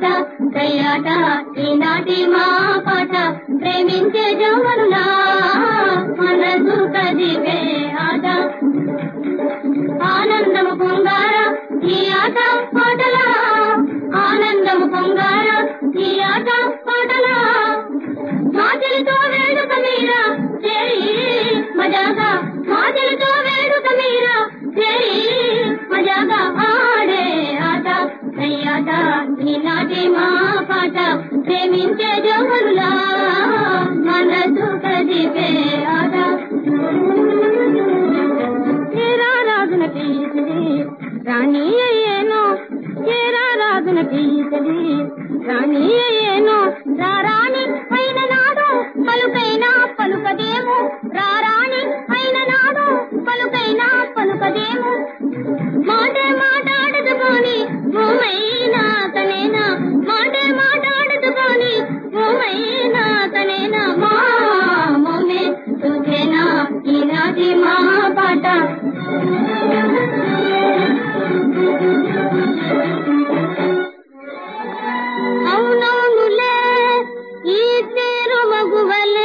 ఆట దయ్యాట ఈనాటి మా పాట ప్రేమించే జవనులా మనసు కదిపే ఆట ఆనందము పొంగార ఈ ఆట పాటల ఆనందము పొంగార ఈ ఆట పాటల మాటలతో వేడుక మీరా చేరి మజాగా మాటలతో వేడుక మీరా చేరి మజాగా ఆడే ఆట దయ్యాట ఈనాటి మా పాట ప్రేమించే జవనులా మనసు కదిపే ఆట రాజున పీసది రాణి అయ్యేనో ఏరా రాజున పీసది రాణి అయ్యేనో రారాణి అయిన నాడు పలుకైనా పలుకదేమో రారాణి అయిన నాడు పలుకైనా పలుకదేమో మాటే మాట్లాడదుకొని భూమైనా తనేనా మాటే మాట్లాడదుకొని భూమైనా తనేనా మా మోమే చూసేనా ఈనాటి మా పాట అవునవునులే ఈ తీరు మగువలే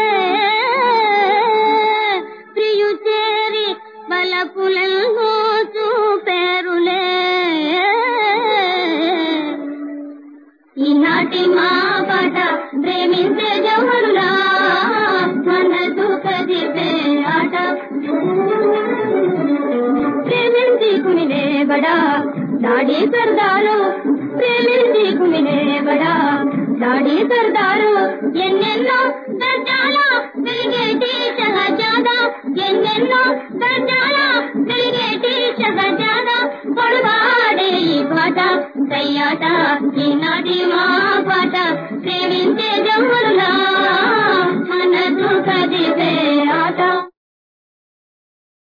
ప్రియు చేరి బలపులను చూపేరులే ఈనాటి మా పాట ప్రేమించే జవనులా మనసు కదిపే ఆట ప్రేమించి కుమిలే బడా దాడి సర్దారు ప్రేమించి కుమిలే బడా దాడి సర్దారు ఎన్నెన్నో దర్జాల వెలిగేటి షహజాదా ఎన్నెన్నో దర్జాల వెలిగేటి షహజాదా పొడవాడే ఈ పాట దయ్యాట ఈనాటి మా పాట ప్రేమించే జవనులా మనసు కదిపే